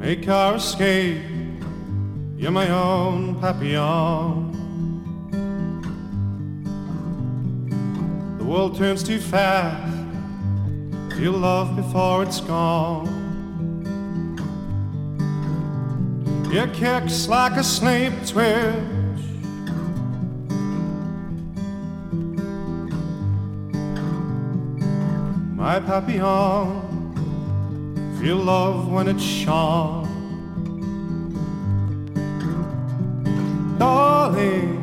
make our escape. You're my own papillon. The world turns too fast. Feel love before it's gone. Your kick's like a snake twitch. My papillon, feel love when it's shone. Darling,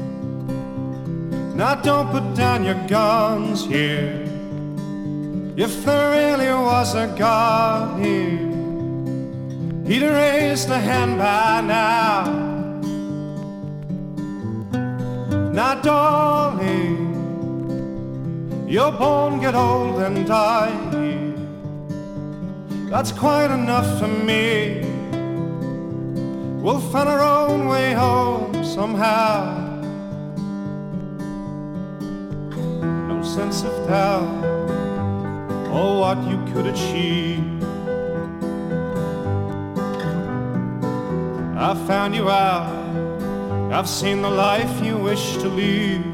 now don't put down your guns here. If there really was a God here, he'd have raised a hand by now. Now, darling, your bone get old and die here. That's quite enough for me. We'll find our own way home somehow. No sense of doubt or what you could achieve. I found you out, I've seen the life you wish to lead.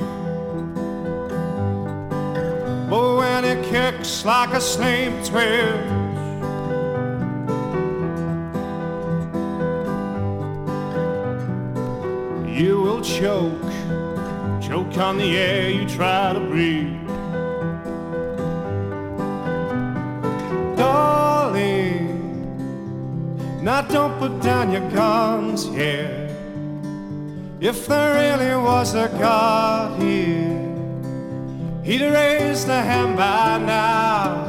But when it kicks like a snake twitch, you will choke, choke on the air you try to breathe. Darling, now don't put down your guns here. If there really was a God here, he'd have raised a hand by now.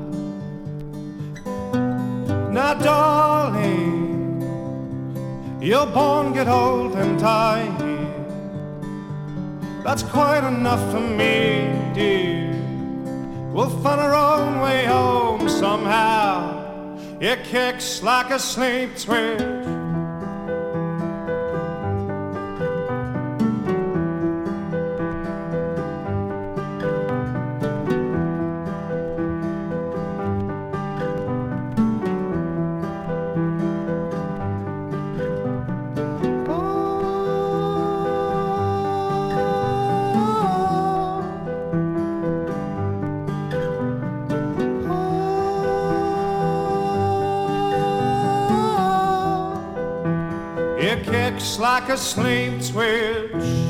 Now, darling, your bone get old and die here. That's quite enough for me, dear. We'll find our own way home somehow. It kicks like a snake twitch. It kicks like a snake twitch.